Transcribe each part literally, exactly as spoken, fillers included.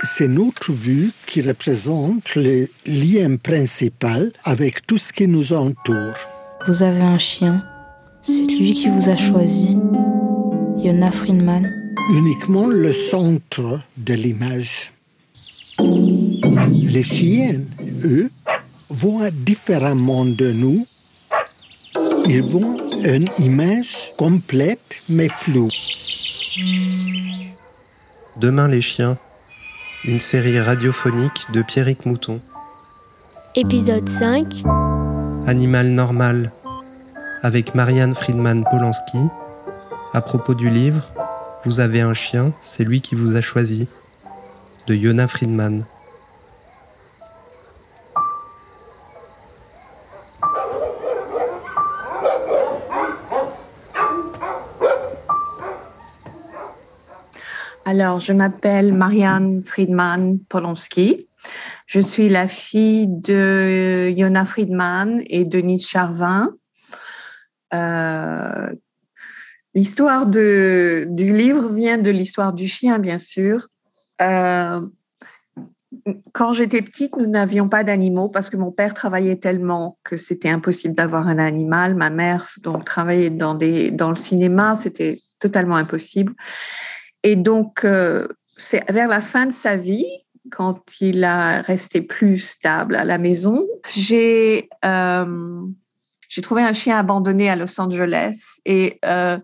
C'est notre vue qui représente le lien principal avec tout ce qui nous entoure. Vous avez un chien, c'est lui qui vous a choisi. Yona Friedman. Uniquement le centre de l'image. Les chiens, eux, voient différemment de nous. Ils voient une image complète mais floue. Demain les chiens, une série radiophonique de Pierrick Mouton. Épisode cinq. Animal normal, avec Marianne Friedman Polanski, à propos du livre « Vous avez un chien, c'est lui qui vous a choisi » de Yona Friedman. Alors, je m'appelle Marianne Friedman Polanski. Je suis la fille de Yona Friedman et Denise Charvin. Euh, l'histoire de, du livre vient de l'histoire du chien, bien sûr. Euh, quand j'étais petite, nous n'avions pas d'animaux parce que mon père travaillait tellement que c'était impossible d'avoir un animal. Ma mère donc travaillait dans, des, dans le cinéma, c'était totalement impossible. Et donc, euh, c'est vers la fin de sa vie, quand il a resté plus stable à la maison, j'ai, euh, j'ai trouvé un chien abandonné à Los Angeles et euh,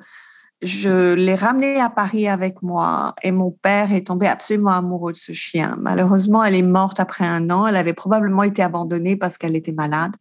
je l'ai ramené à Paris avec moi. Et mon père est tombé absolument amoureux de ce chien. Malheureusement, elle est morte après un an. Elle avait probablement été abandonnée parce qu'elle était malade.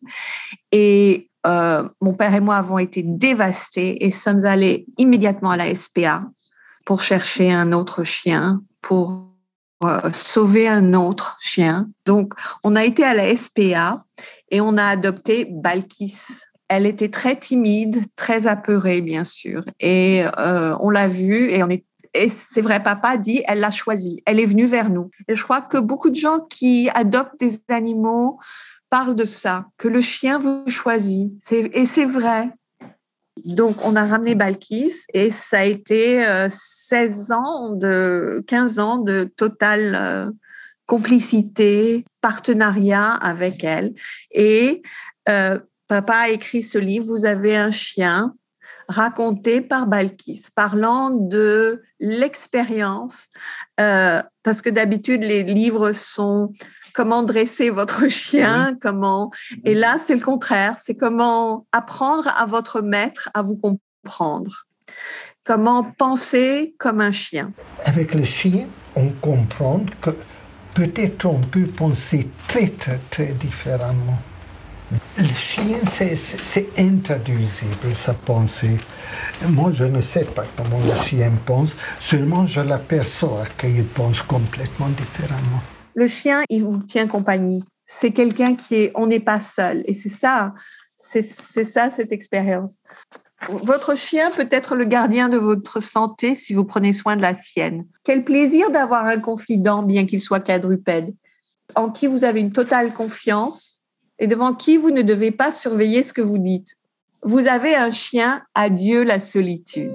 Et euh, mon père et moi avons été dévastés et sommes allés immédiatement à la S P A pour chercher un autre chien, pour euh, sauver un autre chien. Donc, on a été à la S P A et on a adopté Balkis. Elle était très timide, très apeurée, bien sûr. Et euh, on l'a vue et, on est, et c'est vrai, papa dit, elle l'a choisie. Elle est venue vers nous. Et je crois que beaucoup de gens qui adoptent des animaux parlent de ça, que le chien vous choisit. C'est, et c'est vrai. Donc, on a ramené Balkis et ça a été euh, seize ans, de, quinze ans de totale euh, complicité, partenariat avec elle. Et euh, papa a écrit ce livre, Vous avez un chien, raconté par Balkis, parlant de l'expérience, euh, parce que d'habitude, les livres sont comment dresser votre chien, oui. comment... Et là, c'est le contraire, c'est comment apprendre à votre maître à vous comprendre, comment penser comme un chien. Avec le chien, on comprend que peut-être on peut penser très, très, très différemment. Le chien, c'est, c'est intraduisible, sa pensée. Moi, je ne sais pas comment le chien pense, seulement je l'aperçois qu'il pense complètement différemment. Le chien, il vous tient compagnie. C'est quelqu'un qui est... On n'est pas seul. Et c'est ça, c'est, c'est ça, cette expérience. Votre chien peut être le gardien de votre santé si vous prenez soin de la sienne. Quel plaisir d'avoir un confident, bien qu'il soit quadrupède, en qui vous avez une totale confiance et devant qui vous ne devez pas surveiller ce que vous dites. Vous avez un chien, adieu la solitude.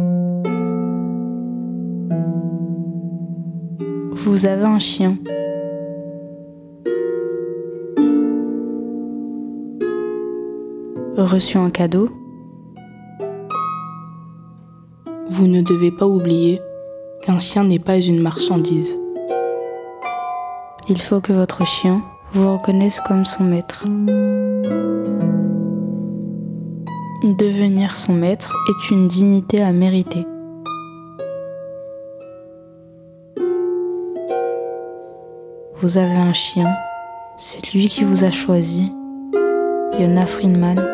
Vous avez un chien. Reçu un cadeau. Vous ne devez pas oublier qu'un chien n'est pas une marchandise. Il faut que votre chien vous reconnaisse comme son maître. Devenir son maître est une dignité à mériter. Vous avez un chien, c'est lui qui vous a choisi. Yona Friedman.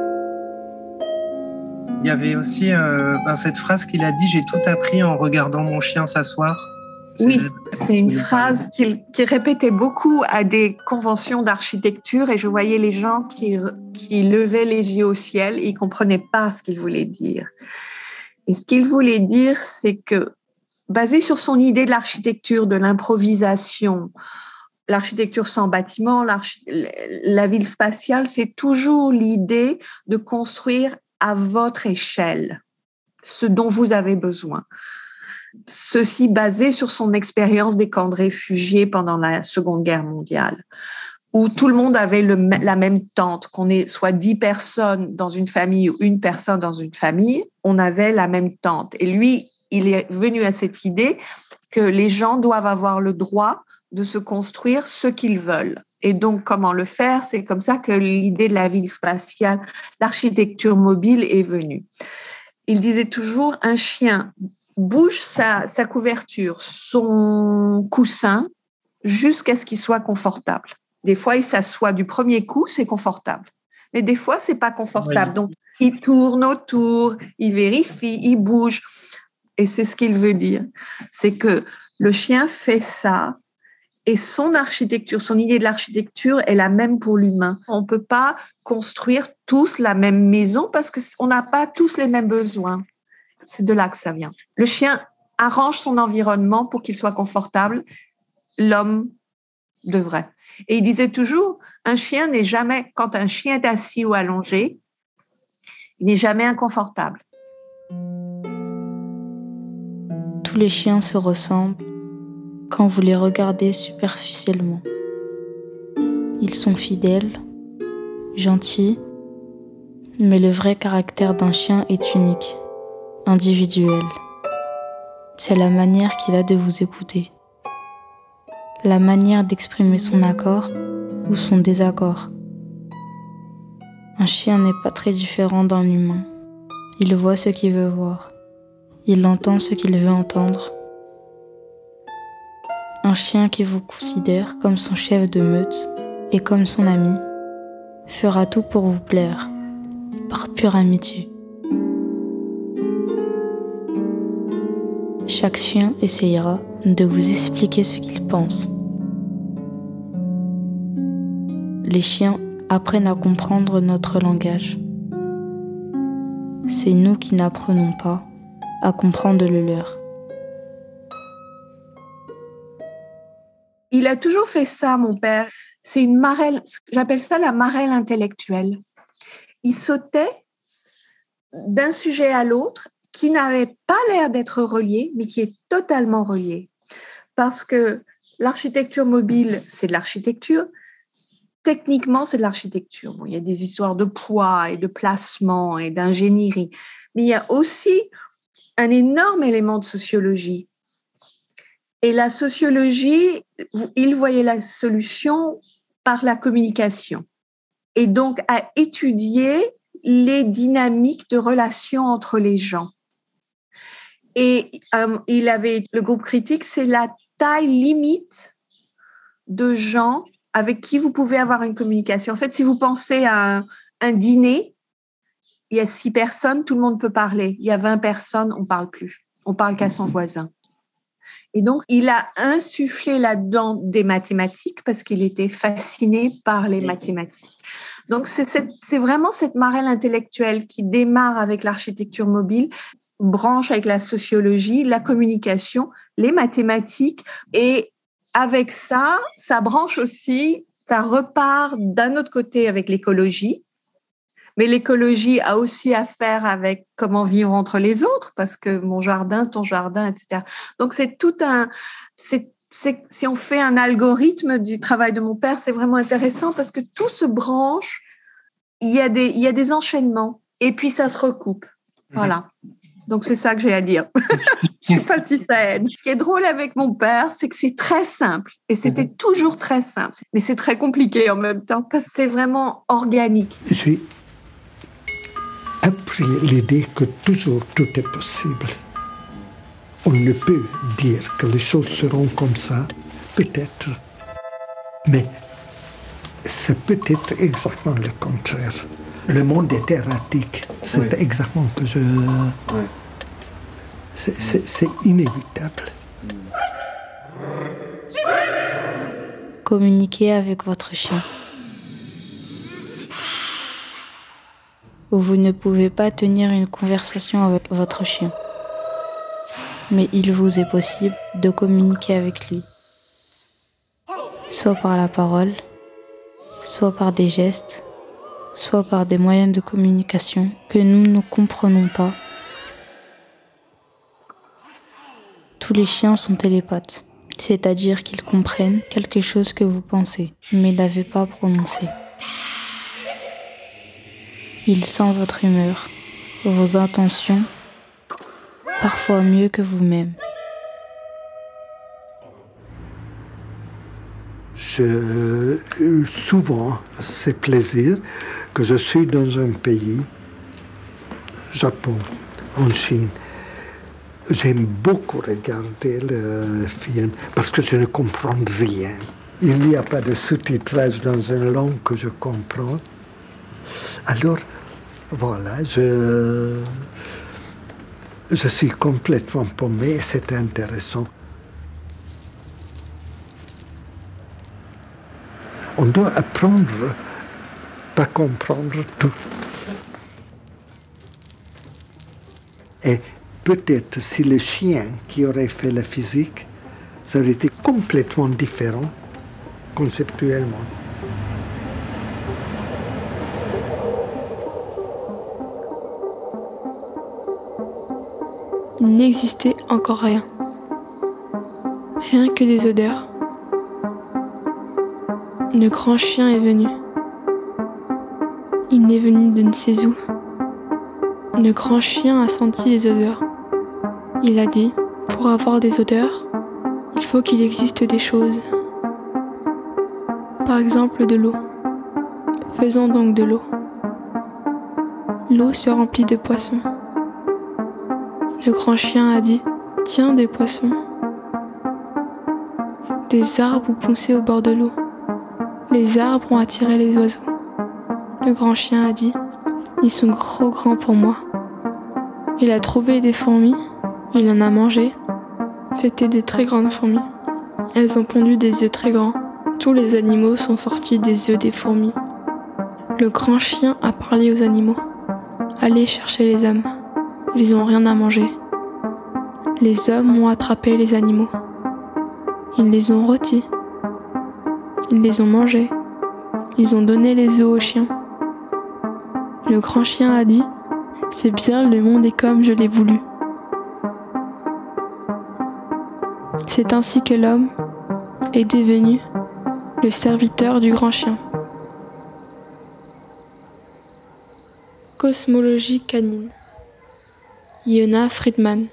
Il y avait aussi euh, ben cette phrase qu'il a dit « J'ai tout appris en regardant mon chien s'asseoir ». Oui, c'est une phrase qu'il, qu'il répétait beaucoup à des conventions d'architecture et je voyais les gens qui, qui levaient les yeux au ciel et ils ne comprenaient pas ce qu'il voulait dire. Et ce qu'il voulait dire, c'est que, basé sur son idée de l'architecture, de l'improvisation, l'architecture sans bâtiment, la ville spatiale, c'est toujours l'idée de construire à votre échelle ce dont vous avez besoin. Ceci basé sur son expérience des camps de réfugiés pendant la Seconde Guerre mondiale, où tout le monde avait le, la même tente, qu'on ait soit dix personnes dans une famille ou une personne dans une famille, on avait la même tente. Et lui, il est venu à cette idée que les gens doivent avoir le droit de se construire ce qu'ils veulent. Et donc, comment le faire? C'est comme ça que l'idée de la ville spatiale, l'architecture mobile est venue. Il disait toujours, un chien bouge sa, sa couverture, son coussin, jusqu'à ce qu'il soit confortable. Des fois, il s'assoit du premier coup, c'est confortable. Mais des fois, c'est pas confortable. Oui. Donc, il tourne autour, il vérifie, il bouge. Et c'est ce qu'il veut dire. C'est que le chien fait ça et son architecture, son idée de l'architecture est la même pour l'humain. On ne peut pas construire tous la même maison parce qu'on n'a pas tous les mêmes besoins. C'est de là que ça vient. Le chien arrange son environnement pour qu'il soit confortable. L'homme devrait. Et il disait toujours, un chien n'est jamais, quand un chien est assis ou allongé, il n'est jamais inconfortable. Tous les chiens se ressemblent quand vous les regardez superficiellement. Ils sont fidèles, gentils, mais le vrai caractère d'un chien est unique, individuel. C'est la manière qu'il a de vous écouter, la manière d'exprimer son accord ou son désaccord. Un chien n'est pas très différent d'un humain. Il voit ce qu'il veut voir. Il entend ce qu'il veut entendre. Un chien qui vous considère comme son chef de meute et comme son ami fera tout pour vous plaire, par pure amitié. Chaque chien essayera de vous expliquer ce qu'il pense. Les chiens apprennent à comprendre notre langage. C'est nous qui n'apprenons pas à comprendre le leur. Il a toujours fait ça, mon père. C'est une marelle, j'appelle ça la marelle intellectuelle. Il sautait d'un sujet à l'autre qui n'avait pas l'air d'être relié, mais qui est totalement relié. Parce que l'architecture mobile, c'est de l'architecture. Techniquement, c'est de l'architecture. Bon, il y a des histoires de poids et de placement et d'ingénierie, mais il y a aussi un énorme élément de sociologie. Et la sociologie, il voyait la solution par la communication. Et donc, à étudier les dynamiques de relations entre les gens. Et euh, il avait, le groupe critique, c'est la taille limite de gens avec qui vous pouvez avoir une communication. En fait, si vous pensez à un, un dîner, il y a six personnes, tout le monde peut parler. Il y a vingt personnes, on ne parle plus. On ne parle qu'à son voisin. Et donc, il a insufflé là-dedans des mathématiques parce qu'il était fasciné par les mathématiques. Donc, c'est, cette, c'est vraiment cette marelle intellectuelle qui démarre avec l'architecture mobile, branche avec la sociologie, la communication, les mathématiques. Et avec ça, ça branche aussi, ça repart d'un autre côté avec l'écologie. Mais l'écologie a aussi à faire avec comment vivre entre les autres, parce que mon jardin, ton jardin, et cetera. Donc, c'est tout un... C'est, c'est, si on fait un algorithme du travail de mon père, c'est vraiment intéressant parce que tout se branche, il y a des, il y a des enchaînements, et puis ça se recoupe. Voilà. Donc, c'est ça que j'ai à dire. Je ne sais pas si ça aide. Ce qui est drôle avec mon père, c'est que c'est très simple. Et c'était toujours très simple. Mais c'est très compliqué en même temps, parce que c'est vraiment organique. J'ai appris l'idée que toujours tout est possible. On ne peut dire que les choses seront comme ça, peut-être. Mais c'est peut-être exactement le contraire. Le monde est erratique. C'est oui. exactement que je... Oui. C'est, c'est, c'est inévitable. Communiquez avec votre chien. Vous ne pouvez pas tenir une conversation avec votre chien. Mais il vous est possible de communiquer avec lui. Soit par la parole, soit par des gestes, soit par des moyens de communication que nous ne comprenons pas. Tous les chiens sont télépathes, c'est-à-dire qu'ils comprennent quelque chose que vous pensez, mais n'avez pas prononcé. Ils sentent votre humeur, vos intentions, parfois mieux que vous-même. Je, souvent, c'est plaisir que je suis dans un pays, Japon, en Chine. J'aime beaucoup regarder le film parce que je ne comprends rien. Il n'y a pas de sous-titrage dans une langue que je comprends. Alors, voilà, je, je suis complètement paumé et c'est intéressant. On doit apprendre, pas comprendre tout. Et peut-être si le chien qui aurait fait la physique, ça aurait été complètement différent conceptuellement. Il n'existait encore rien. Rien que des odeurs. Le grand chien est venu. Il n'est venu de ne sais où. Le grand chien a senti les odeurs. Il a dit, pour avoir des odeurs, il faut qu'il existe des choses. Par exemple de l'eau. Faisons donc de l'eau. L'eau se remplit de poissons. Le grand chien a dit, tiens des poissons. Des arbres ont poussé au bord de l'eau. Les arbres ont attiré les oiseaux. Le grand chien a dit, ils sont trop grands pour moi. Il a trouvé des fourmis, il en a mangé. C'était des très grandes fourmis. Elles ont pondu des œufs très grands. Tous les animaux sont sortis des œufs des fourmis. Le grand chien a parlé aux animaux. Allez chercher les hommes. Ils n'ont rien à manger. Les hommes ont attrapé les animaux. Ils les ont rôtis. Ils les ont mangés. Ils ont donné les œufs aux chiens. Le grand chien a dit, c'est bien, le monde est comme je l'ai voulu. C'est ainsi que l'homme est devenu le serviteur du grand chien. Cosmologie canine. Yona Friedman.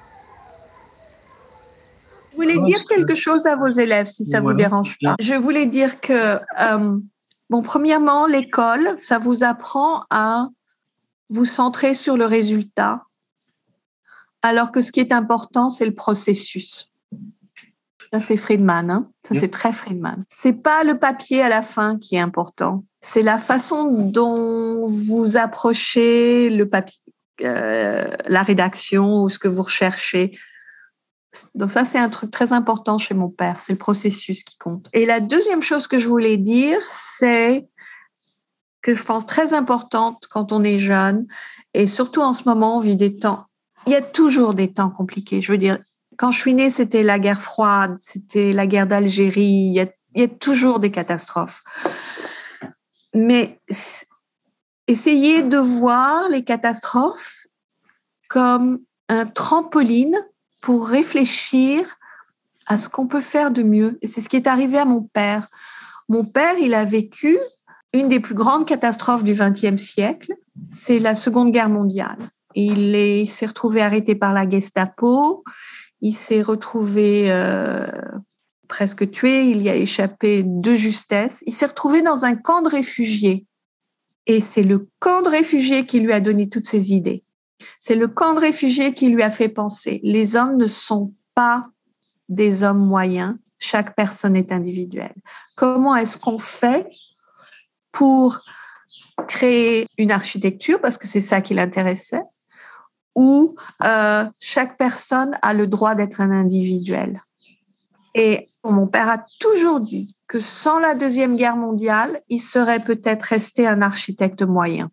Je voulais dire quelque chose à vos élèves, si ça ne vous dérange pas. Je voulais dire que, euh, bon, premièrement, l'école, ça vous apprend à vous centrer sur le résultat, alors que ce qui est important, c'est le processus. Ça, c'est Friedman, hein? Ça, c'est très Friedman. C'est pas le papier à la fin qui est important, c'est la façon dont vous approchez le papier, euh, la rédaction ou ce que vous recherchez. Donc ça, c'est un truc très important chez mon père, c'est le processus qui compte. Et la deuxième chose que je voulais dire, c'est que je pense très importante quand on est jeune, et surtout en ce moment, on vit des temps, il y a toujours des temps compliqués. Je veux dire, quand je suis née, c'était la guerre froide, c'était la guerre d'Algérie, il y a, il y a toujours des catastrophes. Mais essayez de voir les catastrophes comme un trampoline pour réfléchir à ce qu'on peut faire de mieux. Et c'est ce qui est arrivé à mon père. Mon père, il a vécu une des plus grandes catastrophes du vingtième siècle, c'est la Seconde Guerre mondiale. Il, est, il s'est retrouvé arrêté par la Gestapo, il s'est retrouvé euh, presque tué, il y a échappé de justesse. Il s'est retrouvé dans un camp de réfugiés. Et c'est le camp de réfugiés qui lui a donné toutes ses idées. C'est le camp de réfugiés qui lui a fait penser. Les hommes ne sont pas des hommes moyens, chaque personne est individuelle. Comment est-ce qu'on fait pour créer une architecture, parce que c'est ça qui l'intéressait, où euh, chaque personne a le droit d'être un individuel. Et mon père a toujours dit que sans la Deuxième Guerre mondiale, il serait peut-être resté un architecte moyen.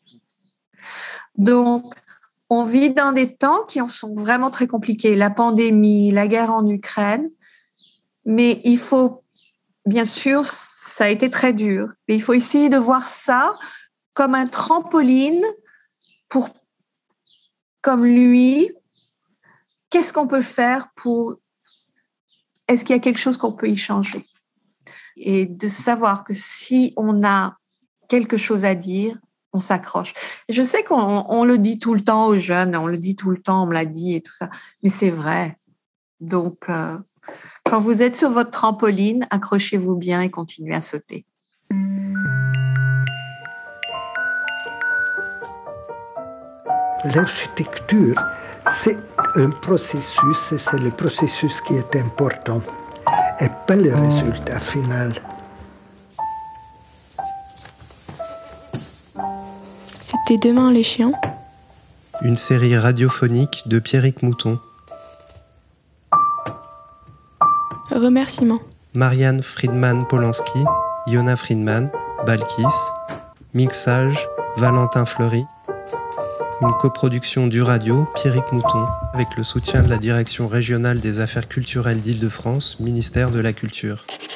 Donc, on vit dans des temps qui sont vraiment très compliqués, la pandémie, la guerre en Ukraine, mais il faut, bien sûr, ça a été très dur, mais il faut essayer de voir ça comme un trampoline pour, comme lui, qu'est-ce qu'on peut faire pour... Est-ce qu'il y a quelque chose qu'on peut y changer? Et de savoir que si on a quelque chose à dire, on s'accroche. Je sais qu'on on le dit tout le temps aux jeunes, on le dit tout le temps, on me l'a dit et tout ça, mais c'est vrai. Donc, euh, quand vous êtes sur votre trampoline, accrochez-vous bien et continuez à sauter. L'architecture, c'est un processus et c'est le processus qui est important et pas le résultat final. C'était Demain les chiens. Une série radiophonique de Pierrick Mouton. Remerciements. Marianne Friedman-Polanski, Yona Friedman, Balkis. Mixage, Valentin Fleury. Une coproduction du Radio, Pierrick Mouton, avec le soutien de la Direction régionale des affaires culturelles d'Île-de-France, ministère de la Culture.